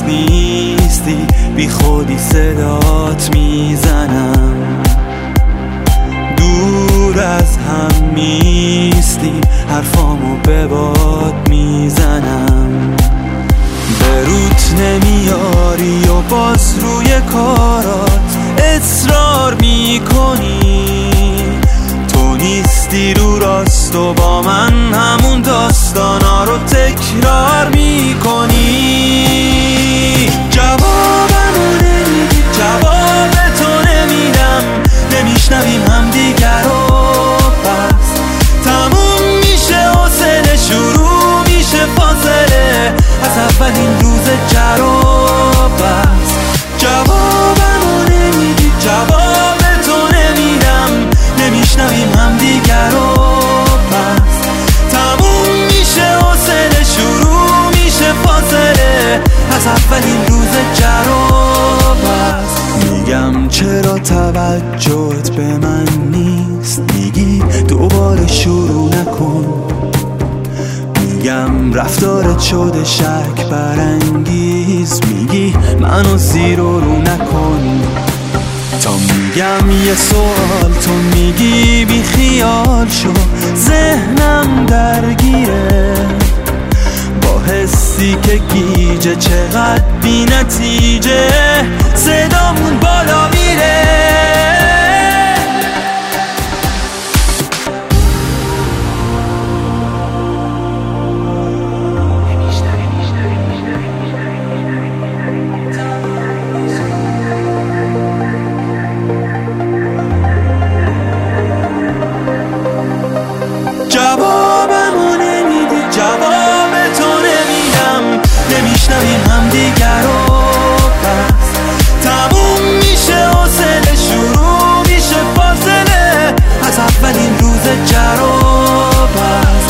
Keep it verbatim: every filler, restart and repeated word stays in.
نیستی بی خودی صدات میزنم، دور از هم نیستی حرفامو به باد میزنم. به روت نمیاری و باز روی کارات اصرار میکنی، تو نیستی رو راست و با من همون داستانا رو تکرار میکنی. جوابمو نمیدی، جواب تو نمیدم، نمیشنویم هم دیگر رو، پس تموم میشه حوصله، شروع میشه فاصله از اولین روز جرا. بس جوابمو نمیدی، جواب تو نمیدم، نمیشنویم هم دیگر رو، پس تموم میشه حوصله، شروع میشه فاصله از اولین روز جرا. بس میگم چرا توجهت به من نیست، میگی دوباره شروع نکن، میگم رفتارت شده شک برانگیز، میگی منو زیر و رو نکن. تا میگم یه سوال تو میگی بی خیال شو، ذهنم درگیره با حسی که گیجه، چقدر بی نتیجه صدامون بالا میره. جوابمو نمیدی، جواب تو نمیدم، نمیشنویم هم دیگر رو، پس تموم میشه حوصله، شروع میشه فاصله از اولین روز جرا. پس